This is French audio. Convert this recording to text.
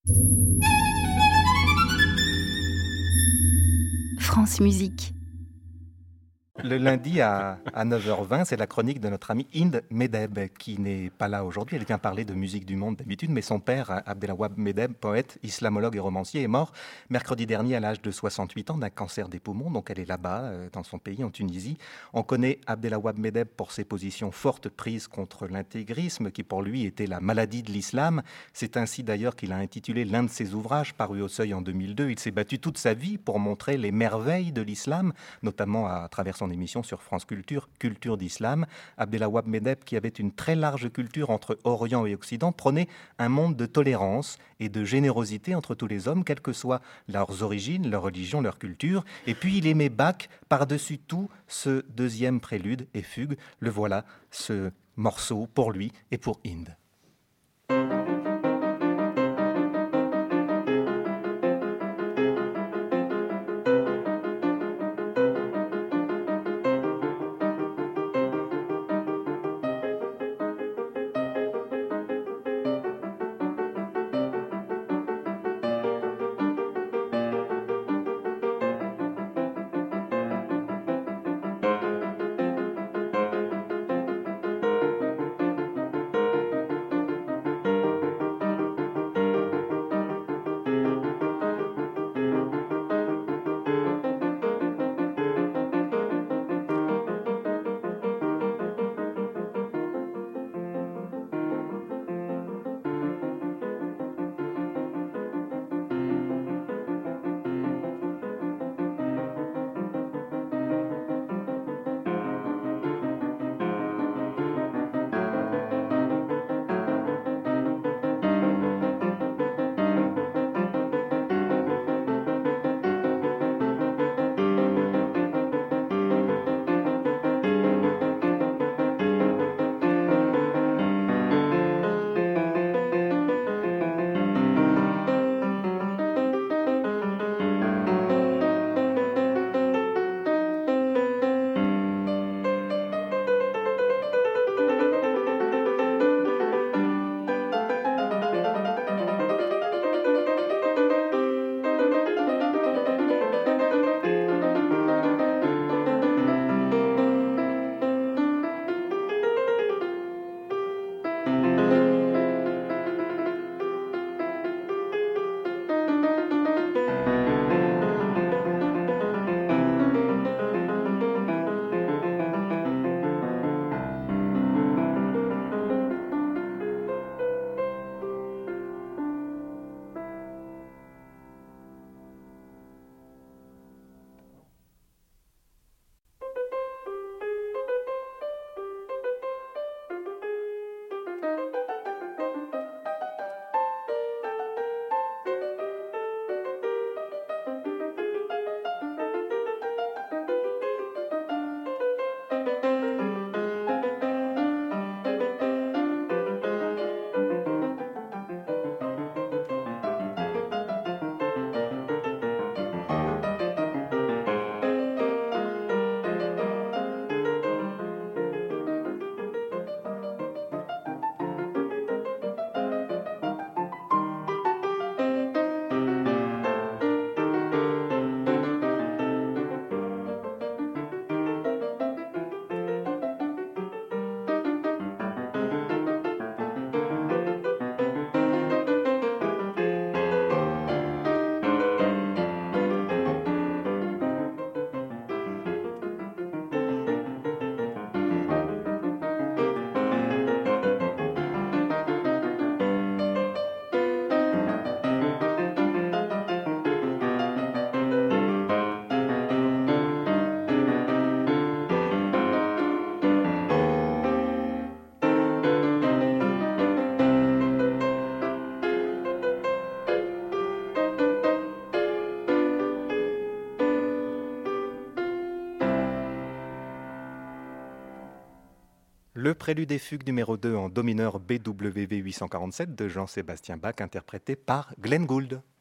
France Musique. Le lundi à 9h20, c'est la chronique de notre amie Hind Medeb, qui n'est pas là aujourd'hui. Elle vient parler de musique du monde d'habitude, mais son père, Abdelawab Medeb, poète, islamologue et romancier, est mort mercredi dernier à l'âge de 68 ans d'un cancer des poumons. Donc elle est là-bas, dans son pays, en Tunisie. On connaît Abdelawab Medeb pour ses positions fortes prises contre l'intégrisme, qui pour lui était la maladie de l'islam. C'est ainsi d'ailleurs qu'il a intitulé l'un de ses ouvrages, paru au Seuil en 2002. Il s'est battu toute sa vie pour montrer les merveilles de l'islam, notamment à travers son émission sur France Culture, Culture d'Islam. Abdelawab Medeb, qui avait une très large culture entre Orient et Occident, prônait un monde de tolérance et de générosité entre tous les hommes, quelles que soient leurs origines, leur religion, leur culture. Et puis il aimait Bach par-dessus tout, ce deuxième prélude et fugue. Le voilà, ce morceau pour lui et pour Hind. Le prélude et fugue numéro 2 en do mineur BWV 847 de Jean-Sébastien Bach, interprété par Glenn Gould.